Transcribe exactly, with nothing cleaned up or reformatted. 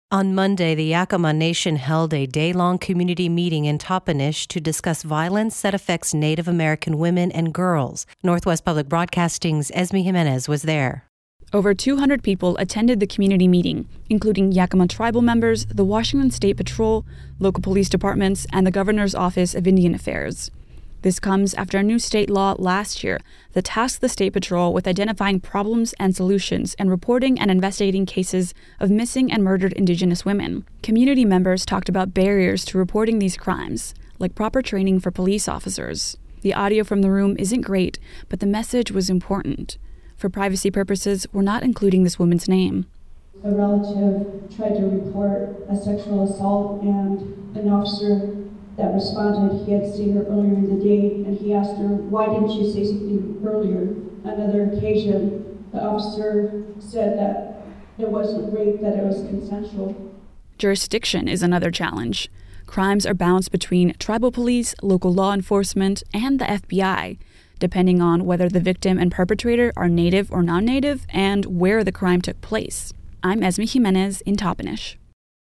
On Monday, the Yakama Nation held a day-long community meeting in Toppenish to discuss violence that affects Native American women and girls. Northwest Public Broadcasting's Esme Jimenez was there. Over two hundred people attended the community meeting, including Yakama tribal members, the Washington State Patrol, local police departments, and the Governor's Office of Indian Affairs. This comes after a new state law last year that tasked the State Patrol with identifying problems and solutions and reporting and investigating cases of missing and murdered Indigenous women. Community members talked about barriers to reporting these crimes, like proper training for police officers. The audio from the room isn't great, but the message was important. For privacy purposes, we're not including this woman's name. A relative tried to report a sexual assault, and an officer that responded, he had seen her earlier in the day, and he asked her, why didn't you say something earlier? Another occasion, the officer said that it wasn't rape, that it was consensual. Jurisdiction is another challenge. Crimes are bounced between tribal police, local law enforcement, and the F B I, depending on whether the victim and perpetrator are Native or non-Native and where the crime took place. I'm Esme Jimenez in Toppenish.